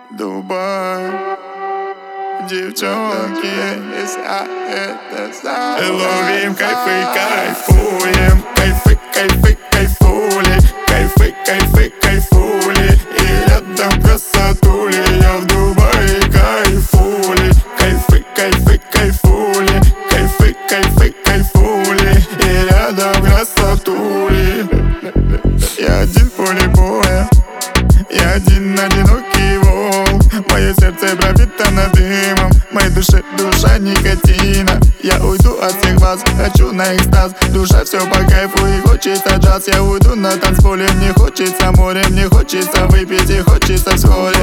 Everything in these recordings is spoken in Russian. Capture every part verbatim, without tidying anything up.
Дубай, девчонки, если а это знаю. Ловим кайфы, кайфуем, кайфы, кайфы, кайфули, кайфы, кайфы, кайфули. И рядом красотули, я в Дубае кайфули, кайфы, кайфы, кайфули, кайфы, кайфы, кайфули. И рядом красотули. Я один в поле боя, я один одинокий волк. Мое сердце пропитано дымом, в моей душе душа никотина. Я уйду от всех вас, хочу на экстаз. Душа все по кайфу и хочется джаз. Я уйду на танцполе, мне хочется море, мне хочется выпить и хочется вскоре.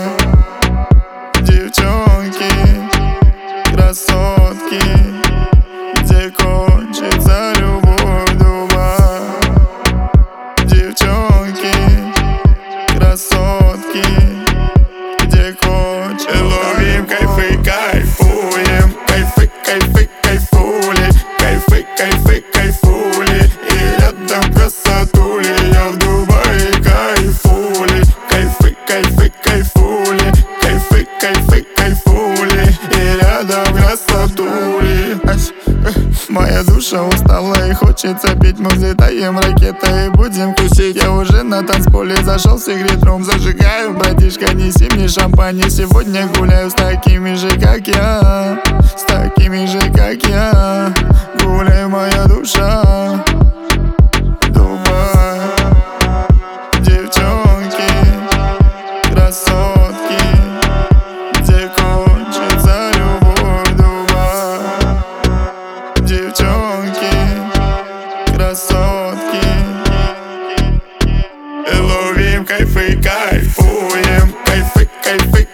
Девчонки, красотки, где кончится любовь, Дубай. Девчонки, красотки, где кончится. Ловим кайфы, кайфуем, кайфы, кайфы, кайфули, кайфы, кайфы, кайфули. И рядом красотули, я в Дубае кайфули, кайфы, кайфы, кайфули, кайфы, кайфы, кайфули. И рядом красотули. Моя душа устала и хочется пить. Мы взлетаем ракетой и будем кусить. Я уже на танцполе зашел в секрет рум. Зажигаю, братишка, неси мне шампань. Сегодня гуляю с такими же, как я, с такими же, как я. Гуляй, моя душа. Дубай, девчонки, красотки, где кончится любовь, Дубай. Девчонки, красотки, ловим кайфы, кайфуем, кайфы, кайфы,